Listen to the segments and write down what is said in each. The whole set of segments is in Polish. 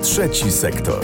Trzeci sektor.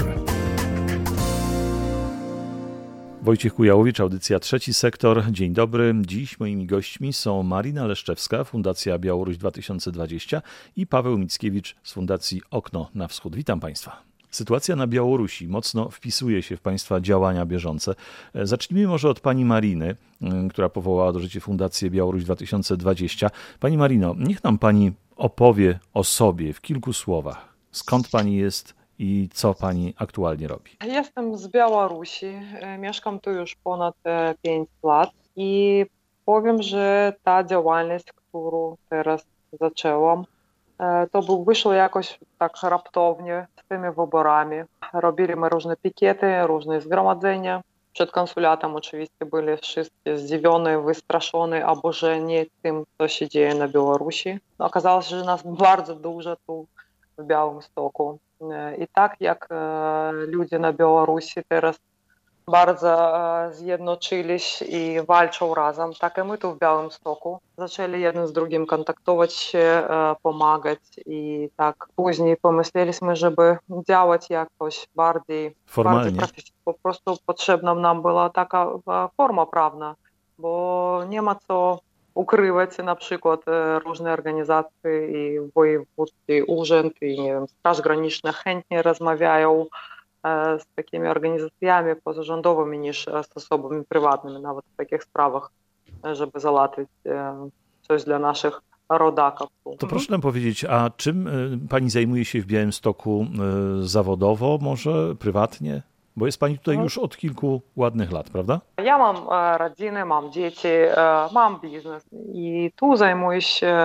Wojciech Kujałowicz, audycja Trzeci Sektor. Dzień dobry. Dziś moimi gośćmi są Marina Leszczewska, Fundacja Białoruś 2020 i Paweł Mickiewicz z Fundacji Okno na Wschód. Witam Państwa. Sytuacja na Białorusi mocno wpisuje się w Państwa działania bieżące. Zacznijmy może od Pani Mariny, która powołała do życia Fundację Białoruś 2020. Pani Marino, niech nam Pani opowie o sobie w kilku słowach. Skąd Pani jest i co Pani aktualnie robi? Jestem z Białorusi, mieszkam tu już ponad 5 lat i powiem, że ta działalność, którą teraz zaczęłam, to wyszło jakoś tak raptownie z tymi wyborami. Robiliśmy różne pikiety, różne zgromadzenia. Przed konsulatem oczywiście byli wszyscy zdziwieni, wystraszeni, albo że nie tym, co się dzieje na Białorusi. Okazało się, że nas bardzo dużo tu w Białymstoku. I tak jak ludzie na Białorusi teraz bardzo zjednoczyli się i walczą razem, tak i my tu w Białymstoku zaczęli jeden z drugim kontaktować się, pomagać i tak później pomyśleliśmy, żeby działać jakoś bardziej Formalnie. Po prostu potrzebna nam była taka forma prawna, bo nie ma co ukrywać na przykład różne organizacje i wojewódzki urząd i nie wiem, Straż Graniczna chętnie rozmawiają z takimi organizacjami pozarządowymi niż z osobami prywatnymi, nawet w takich sprawach, żeby załatwić coś dla naszych rodaków. To proszę nam powiedzieć, a czym Pani zajmuje się w Białymstoku zawodowo, może prywatnie? Bo jest Pani tutaj już od kilku ładnych lat, prawda? Ja mam rodzinę, mam dzieci, mam biznes i tu zajmuję się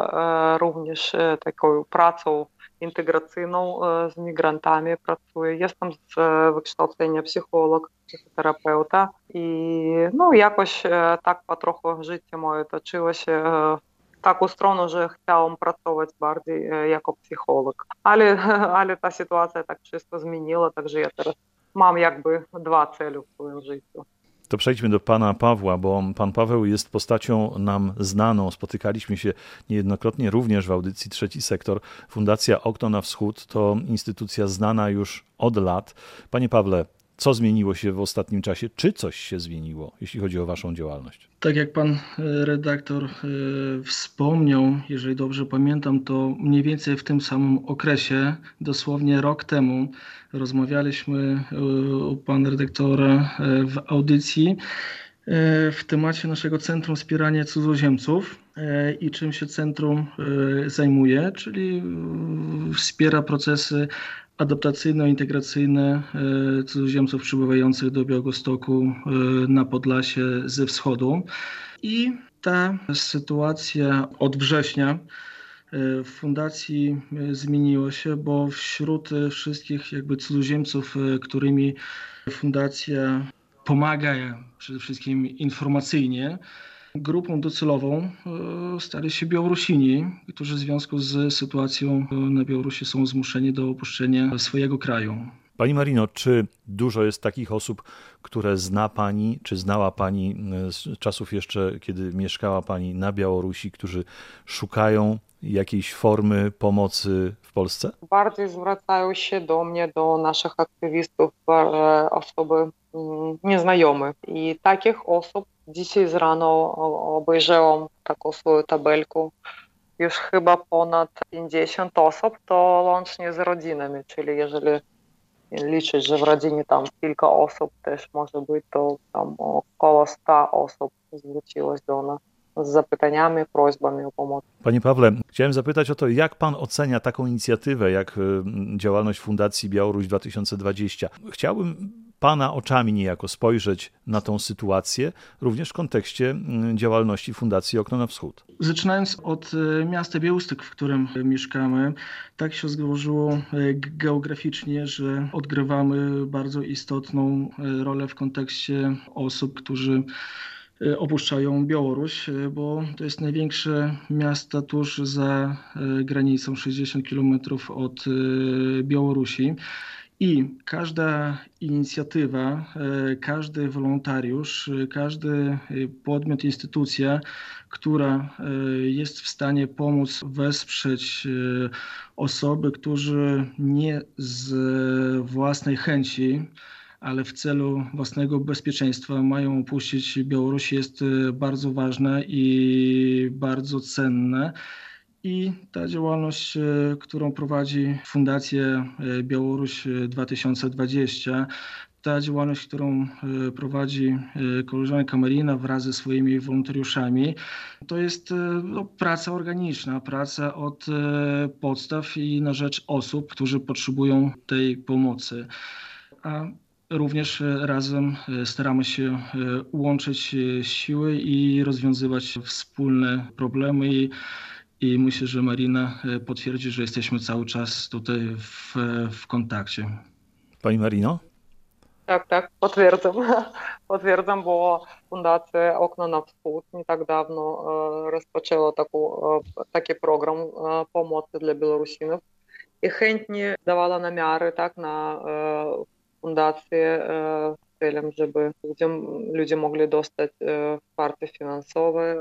również taką pracą integracyjną z migrantami. Pracuję. Jestem z wykształcenia psycholog, psychoterapeuta i no jakoś tak po trochu życie moje toczyło się w taką stronę, że chciałam pracować bardziej jako psycholog. Ale ta sytuacja tak wszystko zmieniła, także ja teraz mam jakby dwa cele w swoim życiu. To przejdźmy do pana Pawła, bo pan Paweł jest postacią nam znaną. Spotykaliśmy się niejednokrotnie również w audycji Trzeci Sektor. Fundacja Okno na Wschód to instytucja znana już od lat. Panie Pawle, co zmieniło się w ostatnim czasie? Czy coś się zmieniło, jeśli chodzi o waszą działalność? Tak jak pan redaktor wspomniał, jeżeli dobrze pamiętam, to mniej więcej w tym samym okresie, dosłownie rok temu, rozmawialiśmy u pana redaktora w audycji w temacie naszego Centrum Wspierania Cudzoziemców i czym się centrum zajmuje, czyli wspiera procesy adaptacyjno-integracyjne cudzoziemców przybywających do Białegostoku na Podlasie ze wschodu. I ta sytuacja od września w fundacji zmieniła się, bo wśród wszystkich jakby cudzoziemców, którymi fundacja pomaga, przede wszystkim informacyjnie, grupą docelową stali się Białorusini, którzy w związku z sytuacją na Białorusi są zmuszeni do opuszczenia swojego kraju. Pani Marino, czy dużo jest takich osób, które zna Pani, czy znała Pani z czasów jeszcze, kiedy mieszkała Pani na Białorusi, którzy szukają jakiejś formy pomocy w Polsce? Bardziej zwracają się do mnie, do naszych aktywistów, osoby nieznajome. I takich osób dzisiaj z rano obejrzałam taką swoją tabelkę. Już chyba ponad 50 osób, to łącznie z rodzinami, czyli jeżeli liczyć, że w rodzinie tam kilka osób też może być, to tam około 100 osób zwróciło się do nas z zapytaniami, prośbami o pomoc. Panie Pawle, chciałem zapytać o to, jak pan ocenia taką inicjatywę, jak działalność Fundacji Białoruś 2020. Chciałbym pana oczami niejako spojrzeć na tą sytuację, również w kontekście działalności Fundacji Okno na Wschód. Zaczynając od miasta Białystok, w którym mieszkamy, tak się złożyło geograficznie, że odgrywamy bardzo istotną rolę w kontekście osób, którzy opuszczają Białoruś, bo to jest największe miasto tuż za granicą, 60 km od Białorusi. I każda inicjatywa, każdy wolontariusz, każdy podmiot, instytucja, która jest w stanie pomóc, wesprzeć osoby, którzy nie z własnej chęci, ale w celu własnego bezpieczeństwa mają opuścić Białoruś, jest bardzo ważne i bardzo cenne. I ta działalność, którą prowadzi Fundacja Białoruś 2020, ta działalność, którą prowadzi koleżanka Marina wraz ze swoimi wolontariuszami, to jest praca organiczna, praca od podstaw i na rzecz osób, którzy potrzebują tej pomocy. A również razem staramy się łączyć siły i rozwiązywać wspólne problemy i myślę, że Marina potwierdzi, że jesteśmy cały czas tutaj w kontakcie. Pani Marino? Tak, potwierdzam. Potwierdzam, bo Fundacja Okno na Wschód nie tak dawno rozpoczęła taki program pomocy dla Białorusinów i chętnie dawała namiary na fundację celem, żeby ludzie mogli dostać wsparcie finansowe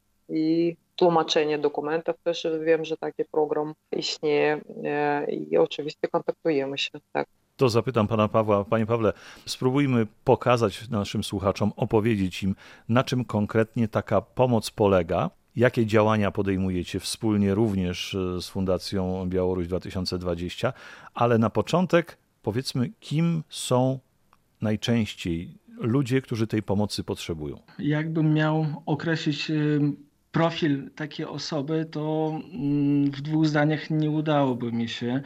i tłumaczenie dokumentów. Też wiem, że taki program istnieje i oczywiście kontaktujemy się. Tak. To zapytam pana Pawła. Panie Pawle, spróbujmy pokazać naszym słuchaczom, opowiedzieć im, na czym konkretnie taka pomoc polega, jakie działania podejmujecie wspólnie również z Fundacją Białoruś 2020, ale na początek powiedzmy, kim są najczęściej ludzie, którzy tej pomocy potrzebują. Jakbym miał określić profil takiej osoby, to w 2 zdaniach nie udałoby mi się,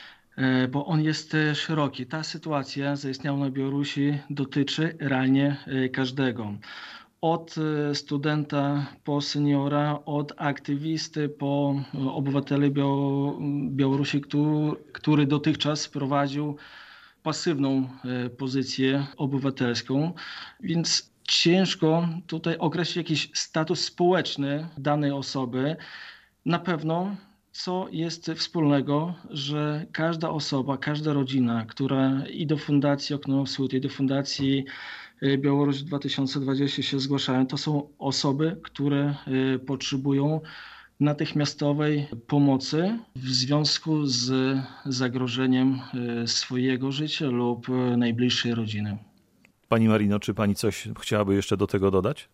bo on jest szeroki. Ta sytuacja zaistniała na Białorusi dotyczy realnie każdego. Od studenta po seniora, od aktywisty po obywatela Białorusi, który dotychczas prowadził pasywną pozycję obywatelską, więc ciężko tutaj określić jakiś status społeczny danej osoby. Na pewno co jest wspólnego, że każda osoba, każda rodzina, która i do Fundacji Okno na Wschód, i do Fundacji Białoruś 2020 się zgłaszają, to są osoby, które potrzebują natychmiastowej pomocy w związku z zagrożeniem swojego życia lub najbliższej rodziny. Pani Marino, czy pani coś chciałaby jeszcze do tego dodać?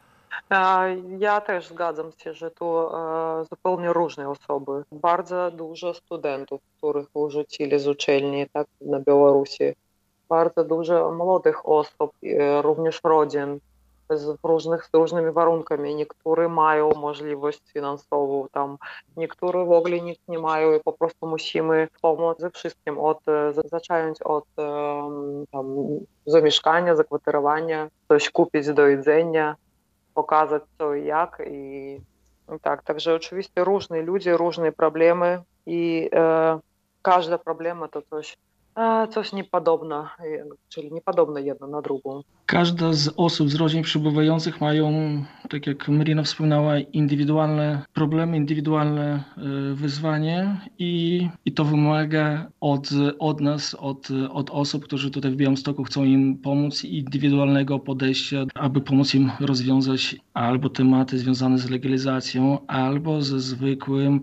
Ja też zgadzam się, że tu zupełnie różne osoby. Bardzo dużo studentów, których wyrzucili z uczelni na Białorusi. Bardzo dużo młodych osób, również rodzin z różnymi warunkami. Niektórzy mają możliwość finansową, niektórzy w ogóle nic nie mają i po prostu musimy pomóc ze wszystkim, zacząć od zamieszkania, zakwaterowania, coś kupić do jedzenia, pokazać co i jak. Także oczywiście różne ludzie, różne problemy i każda problema to coś niepodobne, czyli niepodobne jedna na drugą. Każda z osób z rodzin przybywających mają, tak jak Marina wspomniała, indywidualne problemy, indywidualne wyzwanie i to wymaga od nas, od osób, którzy tutaj w Białymstoku chcą im pomóc, indywidualnego podejścia, aby pomóc im rozwiązać albo tematy związane z legalizacją, albo ze zwykłe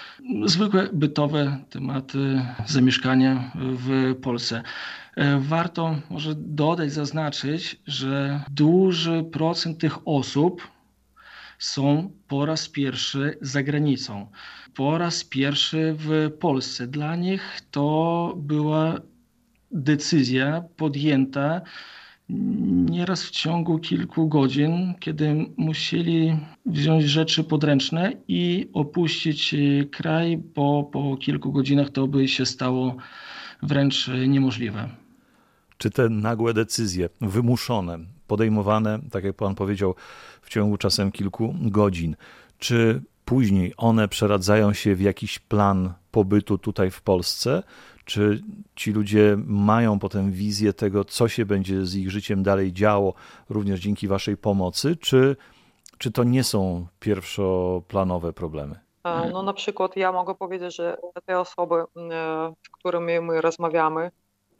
bytowe tematy zamieszkania w Polsce. Warto może dodać, zaznaczyć, że duży procent tych osób są po raz pierwszy za granicą, po raz pierwszy w Polsce. Dla nich to była decyzja podjęta nieraz w ciągu kilku godzin, kiedy musieli wziąć rzeczy podręczne i opuścić kraj, bo po kilku godzinach to by się stało wręcz niemożliwe. Czy te nagłe decyzje, wymuszone, podejmowane, tak jak pan powiedział, w ciągu czasem kilku godzin, czy później one przeradzają się w jakiś plan pobytu tutaj w Polsce? Czy ci ludzie mają potem wizję tego, co się będzie z ich życiem dalej działo, również dzięki waszej pomocy, czy to nie są pierwszoplanowe problemy? Na przykład ja mogę powiedzieć, że te osoby, z którymi my rozmawiamy,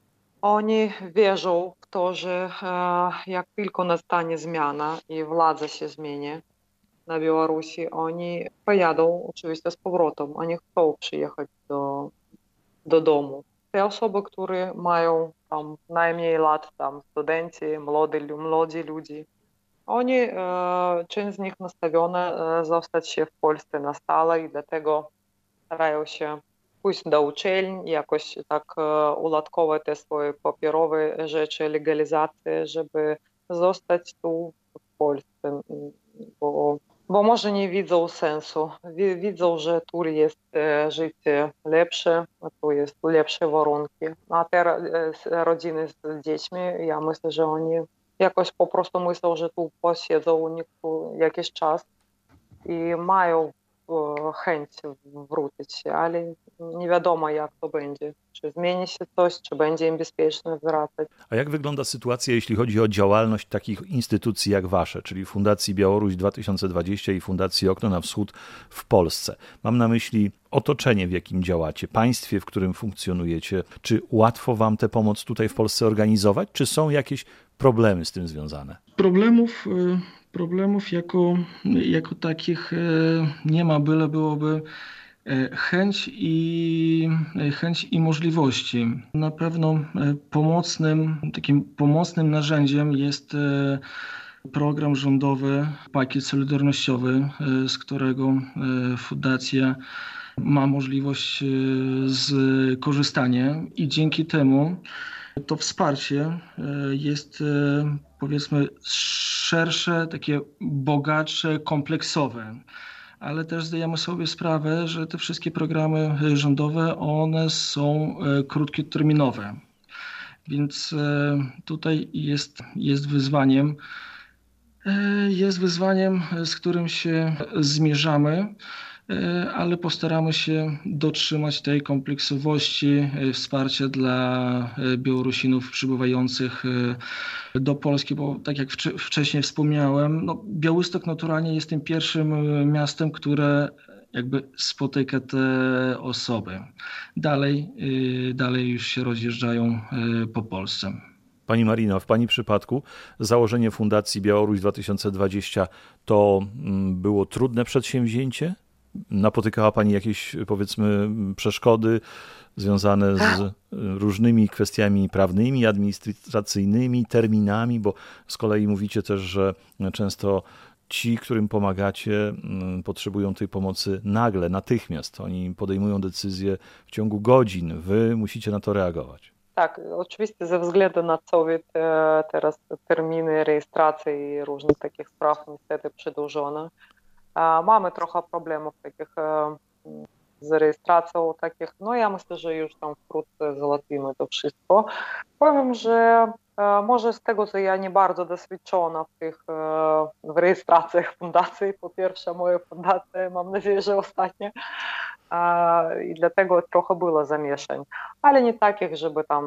Oni wierzą w to, że jak tylko nastanie zmiana i władza się zmieni na Białorusi, oni pojadą oczywiście z powrotem. Oni chcą przyjechać do domu. Te osoby, które mają tam najmniej lat, tam studenci, młodzi ludzie, oni, część z nich nastawiona zostać się w Polsce na stałe i dlatego starają się pójść do uczelni, jakoś tak ulatkować te swoje papierowe rzeczy, legalizację, żeby zostać tu w Polsce, bo może nie widzą sensu. Widzą, że tu jest życie lepsze, tu jest lepsze warunki. A te rodziny z dziećmi, ja myślę, że oni jakoś po prostu myślą, że tu posiedzą u nich tu jakiś czas i mają chęć wrócić się, ale nie wiadomo jak to będzie. Czy zmieni się coś, czy będzie im bezpiecznie wracać. A jak wygląda sytuacja, jeśli chodzi o działalność takich instytucji jak wasze, czyli Fundacji Białoruś 2020 i Fundacji Okno na Wschód w Polsce? Mam na myśli otoczenie, w jakim działacie, państwie, w którym funkcjonujecie. Czy łatwo wam tę pomoc tutaj w Polsce organizować, czy są jakieś problemy z tym związane? Problemów jako takich nie ma, byle byłoby chęć i możliwości. Na pewno takim pomocnym narzędziem jest program rządowy, pakiet solidarnościowy, z którego fundacja ma możliwość skorzystania i dzięki temu to wsparcie jest, powiedzmy, szersze, takie bogatsze, kompleksowe. Ale też zdajemy sobie sprawę, że te wszystkie programy rządowe, one są krótkoterminowe. Więc tutaj jest wyzwaniem, z którym się zmierzamy, ale postaramy się dotrzymać tej kompleksowości wsparcia dla Białorusinów przybywających do Polski, bo tak jak wcześniej wspomniałem, no, Białystok naturalnie jest tym pierwszym miastem, które jakby spotyka te osoby. Dalej już się rozjeżdżają po Polsce. Pani Marino, w Pani przypadku założenie Fundacji Białoruś 2020 to było trudne przedsięwzięcie? Napotykała Pani jakieś, powiedzmy, przeszkody związane z różnymi kwestiami prawnymi, administracyjnymi, terminami, bo z kolei mówicie też, że często ci, którym pomagacie, potrzebują tej pomocy nagle, natychmiast. Oni podejmują decyzje w ciągu godzin. Wy musicie na to reagować. Tak, oczywiście ze względu na COVID teraz terminy rejestracji i różnych takich spraw niestety przedłużone. Mamy trochę problemów takich z rejestracją takich, no ja myślę, że już tam wkrótce załatwimy to wszystko. Powiem, że może z tego, co ja nie bardzo doświadczona w rejestracjach fundacji, po pierwsze moja fundacja, mam nadzieję, że ostatnia, i dlatego trochę było zamieszań, ale nie takich, żeby tam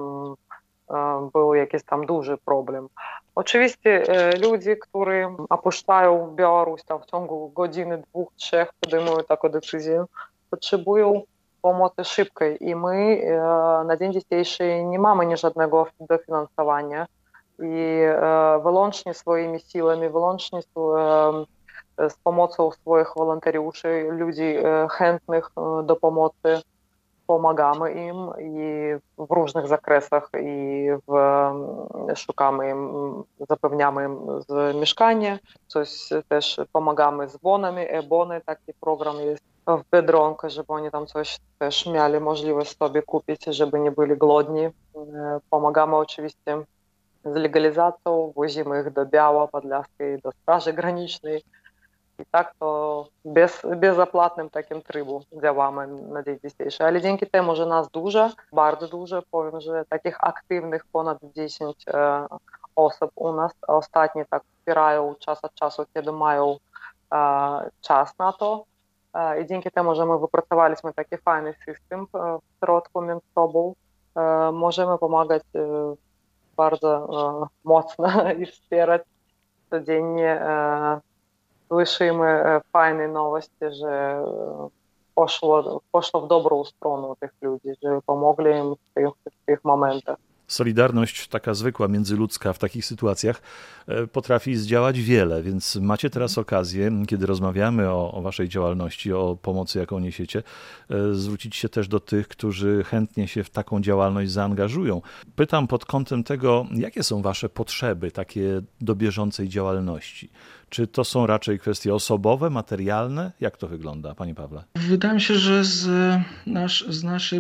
był jakiś tam duży problem. Oczywiście ludzie, którzy opuszczają Białoruś tam w ciągu godziny, 2-3 podejmują taką decyzję, potrzebują pomocy szybkiej i my na dzień dzisiejszy nie mamy żadnego dofinansowania i wyłącznie swoimi siłami, wyłącznie z pomocą swoich wolontariuszy, ludzi chętnych do pomocy, pomagamy im i w różnych zakresach i szukamy im, zapewniamy im mieszkanie, coś też pomagamy z bonami, e-bony, taki program jest w Biedronce, żeby oni tam coś też mieli możliwość sobie kupić, żeby nie byli głodni. Pomagamy oczywiście z legalizacją, wozimy ich do Biała, Podlaskiej, do Straży Granicznej. I tak to bezopłatnym takim trybu działamy na dzień dzisiejszy. Ale dzięki temu, że nas dużo, bardzo dużo, powiem, że takich aktywnych ponad 10 osób u nas ostatnio tak wspierają czas od czasu, kiedy mają czas na to. I dzięki temu, że my wypracowaliśmy taki fajny system w środku między sobą, możemy pomagać bardzo mocno i wspierać codziennie. Słyszymy fajne nowości, że poszło w dobrą stronę tych ludzi, że pomogli im w tych momentach. Solidarność taka zwykła, międzyludzka w takich sytuacjach potrafi zdziałać wiele, więc macie teraz okazję, kiedy rozmawiamy o waszej działalności, o pomocy, jaką niesiecie, zwrócić się też do tych, którzy chętnie się w taką działalność zaangażują. Pytam pod kątem tego, jakie są wasze potrzeby takie do bieżącej działalności? Czy to są raczej kwestie osobowe, materialne? Jak to wygląda, panie Pawle? Wydaje mi się, że z naszej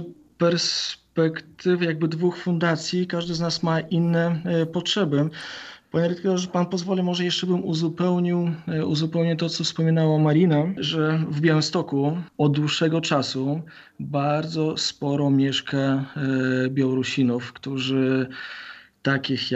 perspektywy jakby dwóch fundacji, każdy z nas ma inne potrzeby. Panie redaktorze, pan pozwoli, może jeszcze bym uzupełnił to, co wspominała Marina, że w Białymstoku od dłuższego czasu bardzo sporo mieszka Białorusinów, którzy takich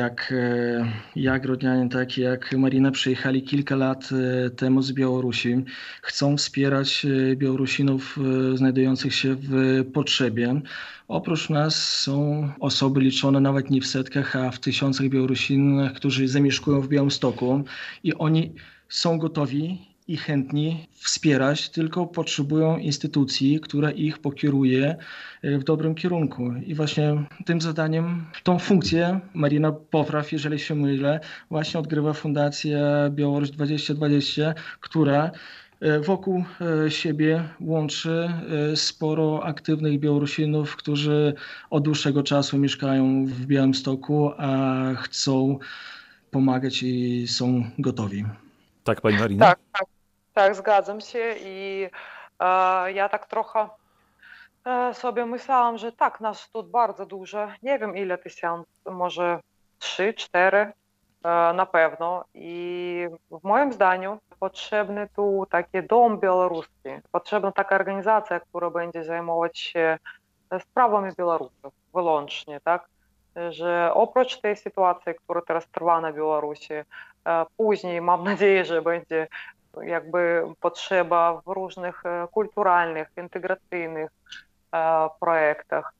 jak Rodnianie, takie jak Marina, przyjechali kilka lat temu z Białorusi. Chcą wspierać Białorusinów znajdujących się w potrzebie. Oprócz nas są osoby liczone nawet nie w setkach, a w tysiącach Białorusin, którzy zamieszkują w Białymstoku i oni są gotowi i chętni wspierać, tylko potrzebują instytucji, która ich pokieruje w dobrym kierunku. I właśnie tym zadaniem, tą funkcję, Marina, popraw, jeżeli się mylę, właśnie odgrywa Fundacja Białoruś 2020, która wokół siebie łączy sporo aktywnych Białorusinów, którzy od dłuższego czasu mieszkają w Białymstoku, a chcą pomagać i są gotowi. Tak, pani Marina? Tak, zgadzam się i ja tak trochę sobie myślałam, że tak, nas tu bardzo dużo, nie wiem ile tysięcy, może 3, 4 na pewno i w moim zdaniu potrzebny tu taki dom białoruski, potrzebna taka organizacja, która będzie zajmować się sprawami Białorusów wyłącznie, tak? Że oprócz tej sytuacji, która teraz trwa na Białorusi, później mam nadzieję, że będzie jakby potrzeba w różnych kulturalnych, integracyjnych projektach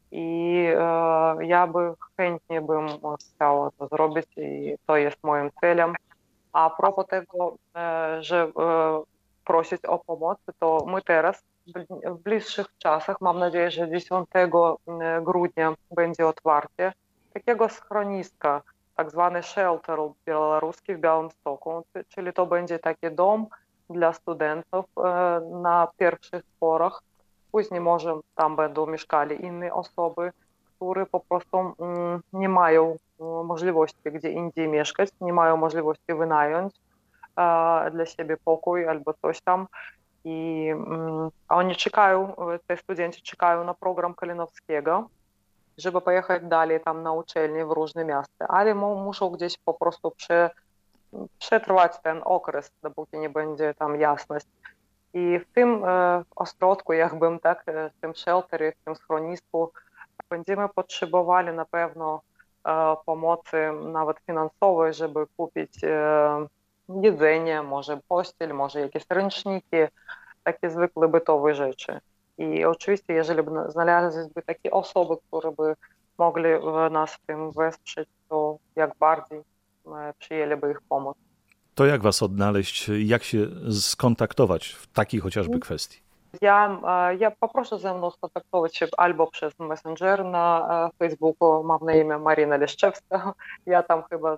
i ja chętnie bym chciała to zrobić i to jest moim celem. A propos tego, że prosić o pomoc, to my teraz w bliższych czasach, mam nadzieję, że 10 grudnia będzie otwarcie takiego schroniska, tak zwany shelter białoruski w Białymstoku, czyli to będzie taki dom dla studentów na pierwszych porach. Później może tam będą mieszkali inne osoby, które po prostu nie mają możliwości gdzie indziej mieszkać, nie mają możliwości wynająć dla siebie pokój albo coś tam. I oni czekają, te studenci czekają na program Kalinowskiego, żeby pojechać dalej tam na uczelnię w różne miasta, ale muszą gdzieś po prostu przetrwać ten okres, dopóki nie będzie tam jasność. I w tym ośrodku, jakbym tak, w tym shelterze, w tym schronisku będziemy potrzebowali na pewno pomocy nawet finansowej, żeby kupić jedzenie, może pościel, może jakieś ręczniki, takie zwykłe bytowe rzeczy. I oczywiście, jeżeli by znalazłyby takie osoby, które by mogli nas w tym wesprzeć, to jak bardziej przyjęliby ich pomoc. To jak was odnaleźć, jak się skontaktować w takiej chociażby kwestii? Ja poproszę ze mną skontaktować się albo przez Messenger na Facebooku, mam na imię Marina Leszczewska, ja tam chyba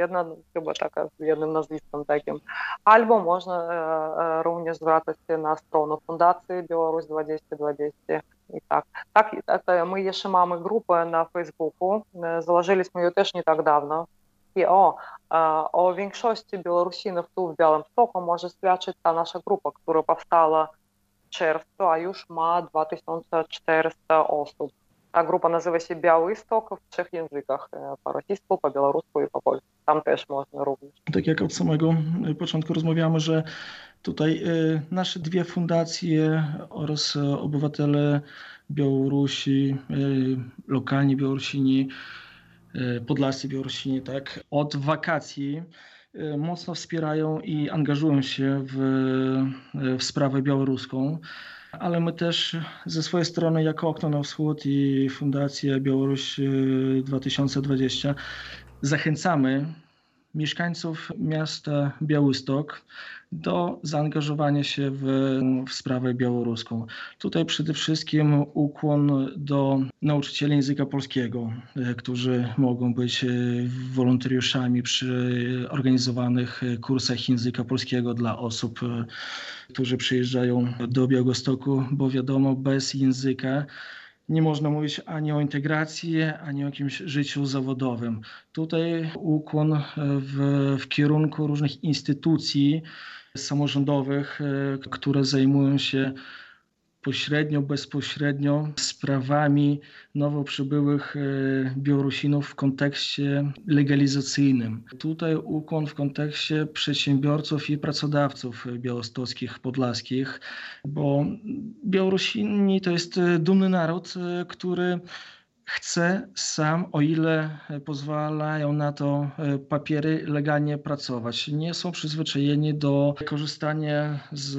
taka z jednym nazwiskiem takim, albo można również zwracać się na stronę Fundacji Białoruś 2020 i tak. My jeszcze mamy grupę na Facebooku, założyliśmy ją też nie tak dawno i o większości Białorusinów tu w Białymstoku może świadczyć ta nasza grupa, która powstała w czerwcu, a już ma 2400 osób. Ta grupa nazywa się Białystok w 3 językach, po rosyjsku, po białorusku i po polsku. Tam też można również. Tak jak od samego początku rozmawiamy, że tutaj nasze dwie fundacje oraz obywatele Białorusi, lokalni Białorusini, podlascy Białorusini, tak, od wakacji mocno wspierają i angażują się w sprawę białoruską. Ale my też ze swojej strony jako Okno na Wschód i Fundacja Białoruś 2020 zachęcamy mieszkańców miasta Białystok do zaangażowania się w sprawę białoruską. Tutaj przede wszystkim ukłon do nauczycieli języka polskiego, którzy mogą być wolontariuszami przy organizowanych kursach języka polskiego dla osób, którzy przyjeżdżają do Białegostoku, bo wiadomo, bez języka nie można mówić ani o integracji, ani o jakimś życiu zawodowym. Tutaj ukłon w kierunku różnych instytucji samorządowych, które zajmują się pośrednio, bezpośrednio sprawami nowo przybyłych Białorusinów w kontekście legalizacyjnym. Tutaj ukłon w kontekście przedsiębiorców i pracodawców białostockich, podlaskich, bo Białorusini to jest dumny naród, który chce sam, o ile pozwalają na to papiery, legalnie pracować. Nie są przyzwyczajeni do korzystania z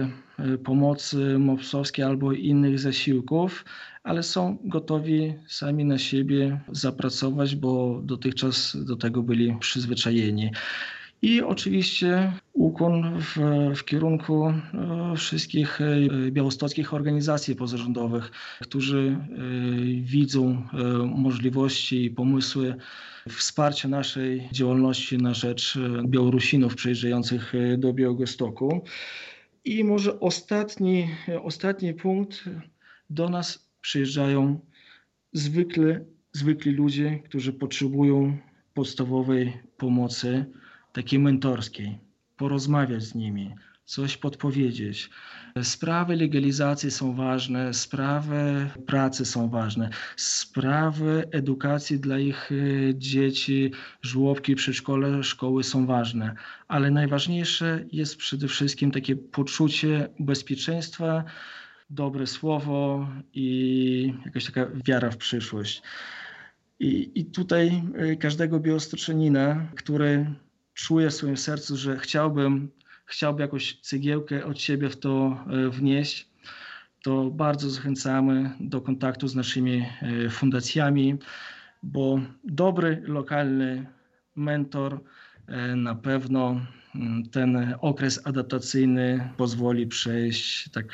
pomocy MOPS-owskiej albo innych zasiłków, ale są gotowi sami na siebie zapracować, bo dotychczas do tego byli przyzwyczajeni. I oczywiście ukłon w kierunku wszystkich białostockich organizacji pozarządowych, którzy widzą możliwości i pomysły wsparcia naszej działalności na rzecz Białorusinów przyjeżdżających do Białegostoku. I może ostatni punkt. Do nas przyjeżdżają zwykli ludzie, którzy potrzebują podstawowej pomocy, takiej mentorskiej, porozmawiać z nimi, coś podpowiedzieć. Sprawy legalizacji są ważne, sprawy pracy są ważne, sprawy edukacji dla ich dzieci, żłobki, przedszkole, szkoły są ważne, ale najważniejsze jest przede wszystkim takie poczucie bezpieczeństwa, dobre słowo i jakaś taka wiara w przyszłość. I tutaj każdego białostoczenina, który czuje w swoim sercu, że chciałby jakąś cegiełkę od siebie w to wnieść, to bardzo zachęcamy do kontaktu z naszymi fundacjami, bo dobry lokalny mentor na pewno ten okres adaptacyjny pozwoli przejść tak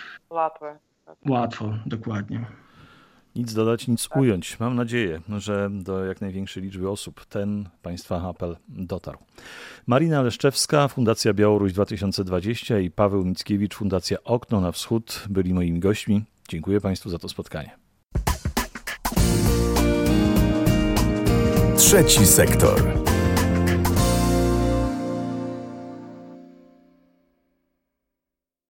łatwo, dokładnie. Nic dodać, nic ująć. Mam nadzieję, że do jak największej liczby osób ten Państwa apel dotarł. Marina Leszczewska, Fundacja Białoruś 2020 i Paweł Mickiewicz, Fundacja Okno na Wschód byli moimi gośćmi. Dziękuję Państwu za to spotkanie. Trzeci sektor.